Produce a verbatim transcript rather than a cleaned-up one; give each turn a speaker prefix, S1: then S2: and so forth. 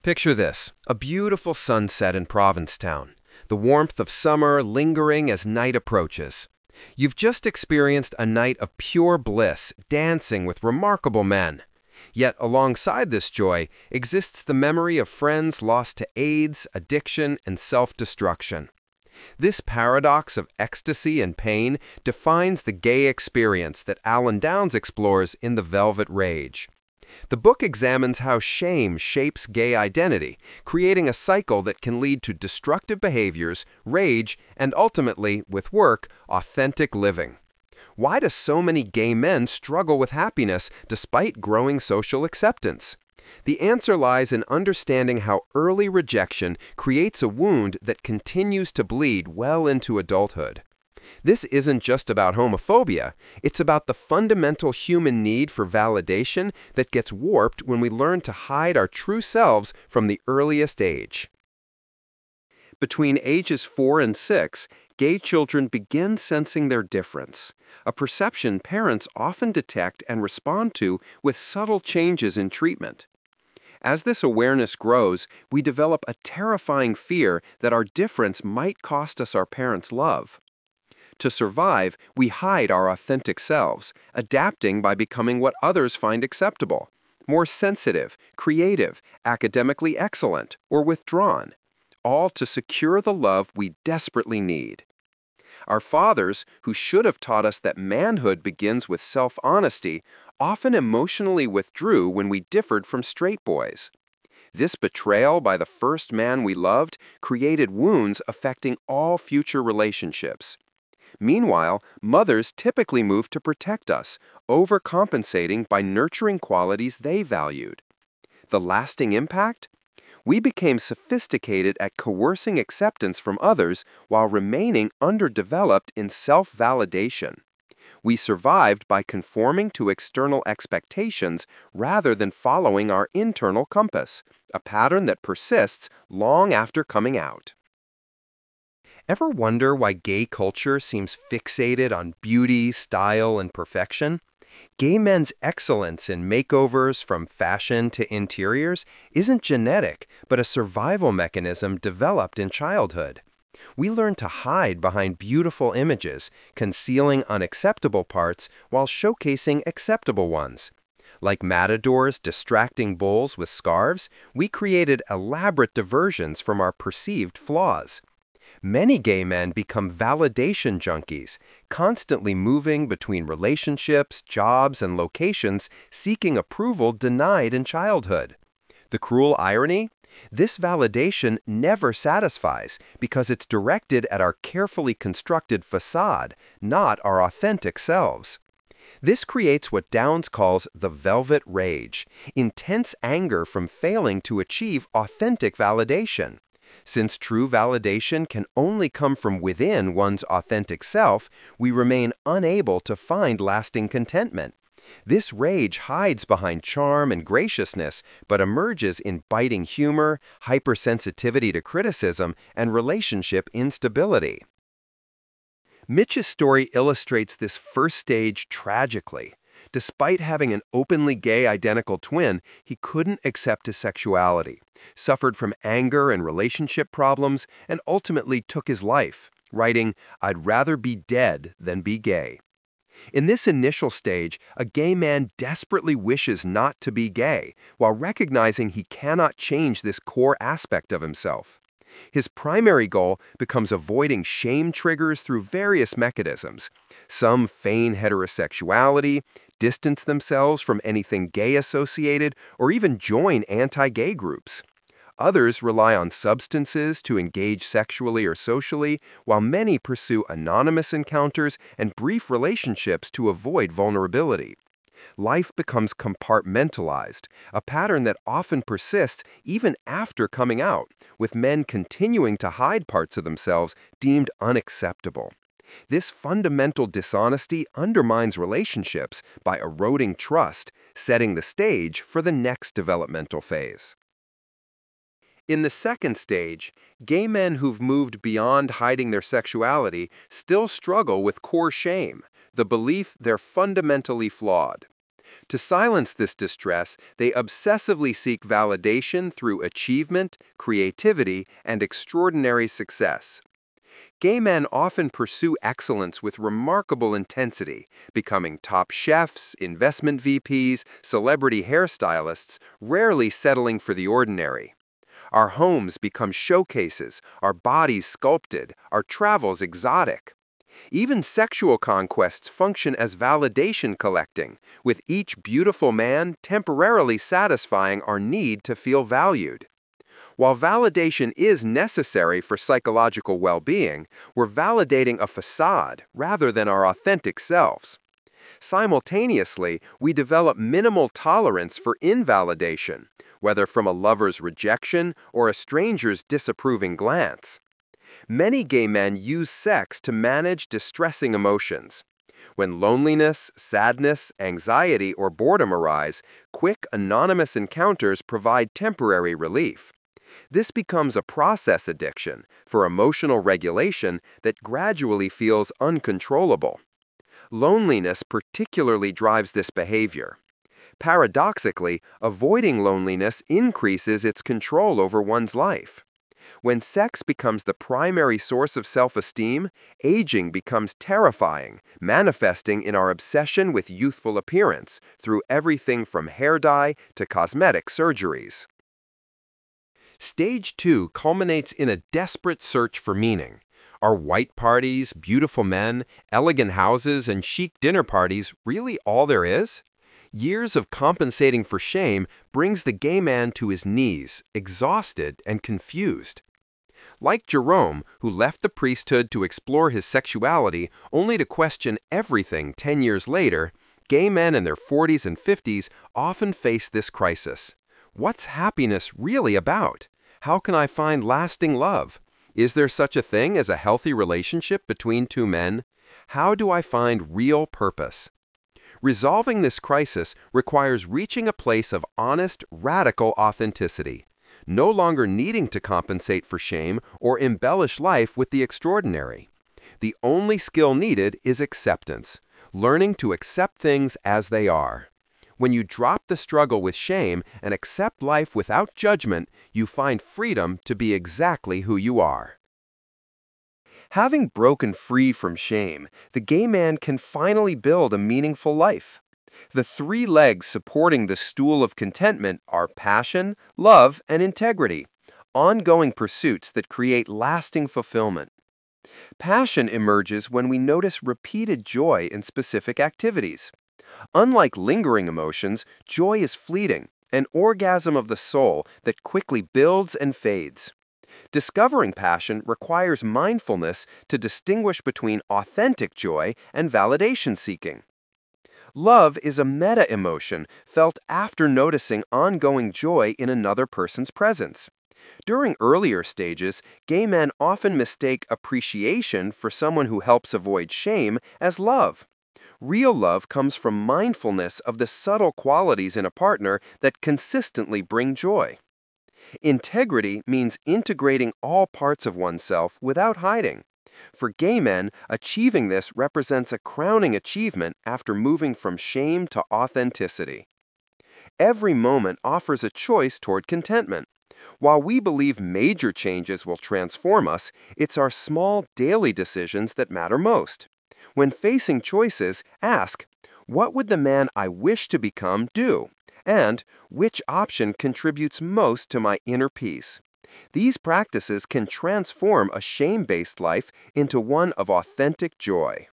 S1: Picture this, a beautiful sunset in Provincetown, the warmth of summer lingering as night approaches. You've just experienced a night of pure bliss, dancing with remarkable men. Yet alongside this joy exists the memory of friends lost to AIDS, addiction, and self-destruction. This paradox of ecstasy and pain defines the gay experience that Alan Downs explores in The Velvet Rage. The book examines how shame shapes gay identity, creating a cycle that can lead to destructive behaviors, rage, and ultimately, with work, authentic living. Why do so many gay men struggle with happiness despite growing social acceptance? The answer lies in understanding how early rejection creates a wound that continues to bleed well into adulthood. This isn't just about homophobia, it's about the fundamental human need for validation that gets warped when we learn to hide our true selves from the earliest age. Between ages four and six, gay children begin sensing their difference, a perception parents often detect and respond to with subtle changes in treatment. As this awareness grows, we develop a terrifying fear that our difference might cost us our parents' love. To survive, we hide our authentic selves, adapting by becoming what others find acceptable, more sensitive, creative, academically excellent, or withdrawn, all to secure the love we desperately need. Our fathers, who should have taught us that manhood begins with self-honesty, often emotionally withdrew when we differed from straight boys. This betrayal by the first man we loved created wounds affecting all future relationships. Meanwhile, mothers typically moved to protect us, overcompensating by nurturing qualities they valued. The lasting impact? We became sophisticated at coercing acceptance from others while remaining underdeveloped in self-validation. We survived by conforming to external expectations rather than following our internal compass, a pattern that persists long after coming out. Ever wonder why gay culture seems fixated on beauty, style, and perfection? Gay men's excellence in makeovers from fashion to interiors isn't genetic, but a survival mechanism developed in childhood. We learn to hide behind beautiful images, concealing unacceptable parts while showcasing acceptable ones. Like matadors distracting bulls with scarves, we created elaborate diversions from our perceived flaws. Many gay men become validation junkies, constantly moving between relationships, jobs, and locations, seeking approval denied in childhood. The cruel irony? This validation never satisfies because it's directed at our carefully constructed facade, not our authentic selves. This creates what Downs calls the velvet rage, intense anger from failing to achieve authentic validation. Since true validation can only come from within one's authentic self, we remain unable to find lasting contentment. This rage hides behind charm and graciousness, but emerges in biting humor, hypersensitivity to criticism, and relationship instability. Mitch's story illustrates this first stage tragically. Despite having an openly gay identical twin, he couldn't accept his sexuality, suffered from anger and relationship problems, and ultimately took his life, writing, "I'd rather be dead than be gay." In this initial stage, a gay man desperately wishes not to be gay, while recognizing he cannot change this core aspect of himself. His primary goal becomes avoiding shame triggers through various mechanisms. Some feign heterosexuality, distance themselves from anything gay-associated, or even join anti-gay groups. Others rely on substances to engage sexually or socially, while many pursue anonymous encounters and brief relationships to avoid vulnerability. Life becomes compartmentalized, a pattern that often persists even after coming out, with men continuing to hide parts of themselves deemed unacceptable. This fundamental dishonesty undermines relationships by eroding trust, setting the stage for the next developmental phase. In the second stage, gay men who've moved beyond hiding their sexuality still struggle with core shame, the belief they're fundamentally flawed. To silence this distress, they obsessively seek validation through achievement, creativity, and extraordinary success. Gay men often pursue excellence with remarkable intensity, becoming top chefs, investment V Ps, celebrity hairstylists, rarely settling for the ordinary. Our homes become showcases, our bodies sculpted, our travels exotic. Even sexual conquests function as validation collecting, with each beautiful man temporarily satisfying our need to feel valued. While validation is necessary for psychological well-being, we're validating a facade rather than our authentic selves. Simultaneously, we develop minimal tolerance for invalidation, whether from a lover's rejection or a stranger's disapproving glance. Many gay men use sex to manage distressing emotions. When loneliness, sadness, anxiety, or boredom arise, quick, anonymous encounters provide temporary relief. This becomes a process addiction for emotional regulation that gradually feels uncontrollable. Loneliness particularly drives this behavior. Paradoxically, avoiding loneliness increases its control over one's life. When sex becomes the primary source of self-esteem, aging becomes terrifying, manifesting in our obsession with youthful appearance through everything from hair dye to cosmetic surgeries. Stage two culminates in a desperate search for meaning. Are white parties, beautiful men, elegant houses, and chic dinner parties really all there is? Years of compensating for shame brings the gay man to his knees, exhausted and confused. Like Jerome, who left the priesthood to explore his sexuality only to question everything ten years later, gay men in their forties and fifties often face this crisis. What's happiness really about? How can I find lasting love? Is there such a thing as a healthy relationship between two men? How do I find real purpose? Resolving this crisis requires reaching a place of honest, radical authenticity, no longer needing to compensate for shame or embellish life with the extraordinary. The only skill needed is acceptance, learning to accept things as they are. When you drop the struggle with shame and accept life without judgment, you find freedom to be exactly who you are. Having broken free from shame, the gay man can finally build a meaningful life. The three legs supporting the stool of contentment are passion, love, and integrity, ongoing pursuits that create lasting fulfillment. Passion emerges when we notice repeated joy in specific activities. Unlike lingering emotions, joy is fleeting, an orgasm of the soul that quickly builds and fades. Discovering passion requires mindfulness to distinguish between authentic joy and validation seeking. Love is a meta-emotion felt after noticing ongoing joy in another person's presence. During earlier stages, gay men often mistake appreciation for someone who helps avoid shame as love. Real love comes from mindfulness of the subtle qualities in a partner that consistently bring joy. Integrity means integrating all parts of oneself without hiding. For gay men, achieving this represents a crowning achievement after moving from shame to authenticity. Every moment offers a choice toward contentment. While we believe major changes will transform us, it's our small daily decisions that matter most. When facing choices, ask, what would the man I wish to become do? And which option contributes most to my inner peace? These practices can transform a shame-based life into one of authentic joy.